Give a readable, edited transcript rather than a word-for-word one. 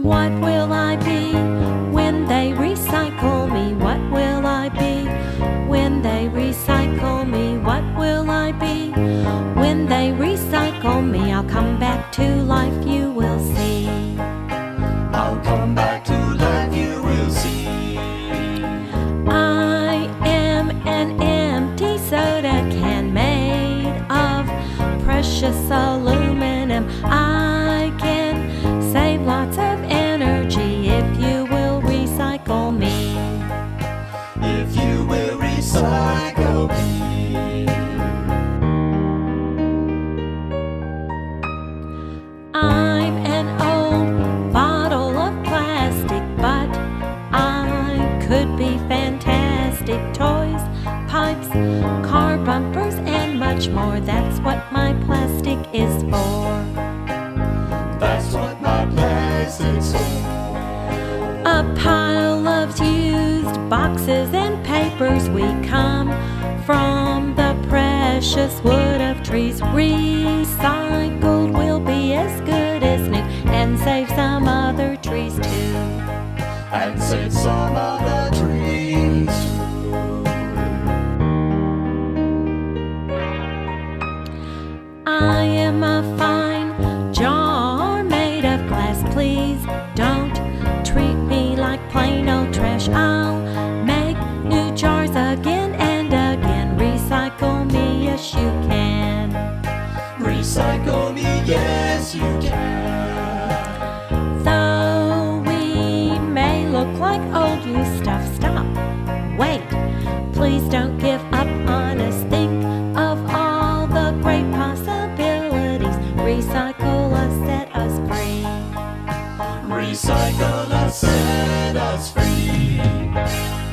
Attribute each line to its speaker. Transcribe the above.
Speaker 1: What will I be when they recycle me? What will I be when they recycle me? What will I be when they recycle me? I'll come back to life, you will see.
Speaker 2: I'll come back to life, you will see.
Speaker 1: I am an empty soda can made of precious aluminum. I can save lots of energy if you will recycle me.
Speaker 2: If you will recycle me.
Speaker 1: I'm an old bottle of plastic, but I could be fantastic. Toys, pipes, car bumpers, and much more. That's what my plastic is for.
Speaker 2: That's what my plastic's for.
Speaker 1: A pile of used boxes and papers. We come from the precious wood of trees. Recycled will be as good as new and save some other trees too.
Speaker 2: And save some other trees too.
Speaker 1: I am a fine jar made of glass. Please don't treat me like plain old trash. I'll make new jars again and again. Recycle me, yes you can.
Speaker 2: Recycle me, yes you can.
Speaker 1: Though we may look like old used stuff, stop, wait, please don't give up on us. Think of all the great possibilities. Recycle us, set us free.
Speaker 2: Recycle us, set us free.